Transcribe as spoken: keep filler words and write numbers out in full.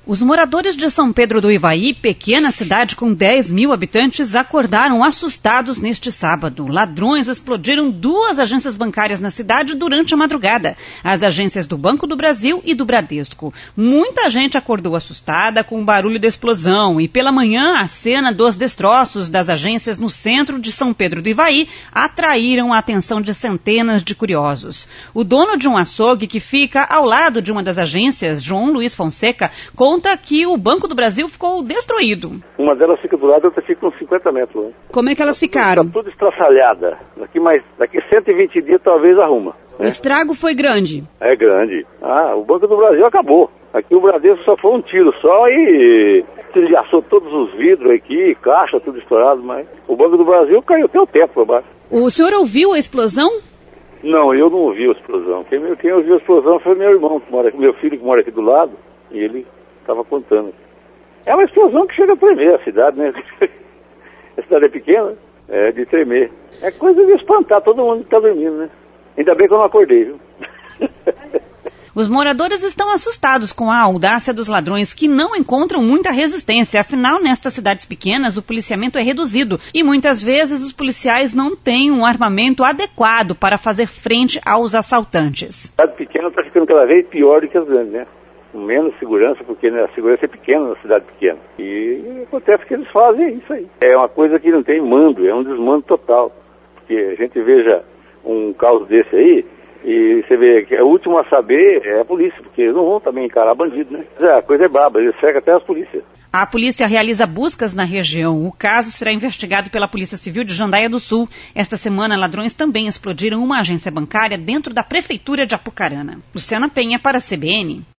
Os moradores de São Pedro do Ivaí, pequena cidade com dez mil habitantes, acordaram assustados neste sábado. Ladrões explodiram duas agências bancárias na cidade durante a madrugada, as agências do Banco do Brasil e do Bradesco. Muita gente acordou assustada com o barulho da explosão e pela manhã a cena dos destroços das agências no centro de São Pedro do Ivaí atraíram a atenção de centenas de curiosos. O dono de um açougue que fica ao lado de uma das agências, João Luiz Fonseca, conta que o Banco do Brasil ficou destruído. Uma delas fica do lado, outra fica uns cinquenta metros. Né? Como é que elas ficaram? Está tudo estraçalhada. Daqui, mais, daqui cento e vinte dias talvez arruma. O né? estrago foi grande? É grande. Ah, o Banco do Brasil acabou. Aqui o Bradesco só foi um tiro só e estilhaçou todos os vidros aqui, caixa, tudo estourado, mas o Banco do Brasil caiu até o teto para baixo. O senhor ouviu a explosão? Não, eu não ouvi a explosão. Quem, quem ouviu a explosão foi meu irmão, que mora aqui, meu filho que mora aqui do lado, e ele estava contando. É uma explosão que chega a tremer a cidade, né? A cidade é pequena, é de tremer. É coisa de espantar todo mundo que está dormindo, né? Ainda bem que eu não acordei, viu? Os moradores estão assustados com a audácia dos ladrões que não encontram muita resistência. Afinal, nestas cidades pequenas, o policiamento é reduzido e muitas vezes os policiais não têm um armamento adequado para fazer frente aos assaltantes. A cidade pequena está ficando cada vez pior do que as grandes, né? Com menos segurança, porque né, a segurança é pequena na cidade pequena. E acontece que eles fazem isso aí. É uma coisa que não tem mando, é um desmando total. Porque a gente veja um caso desse aí, e você vê que o último a saber é a polícia, porque eles não vão também encarar bandido, né? É, a coisa é braba, eles cercam até as polícias. A polícia realiza buscas na região. O caso será investigado pela Polícia Civil de Jandaia do Sul. Esta semana, ladrões também explodiram uma agência bancária dentro da Prefeitura de Apucarana. Luciana Penha para a C B N.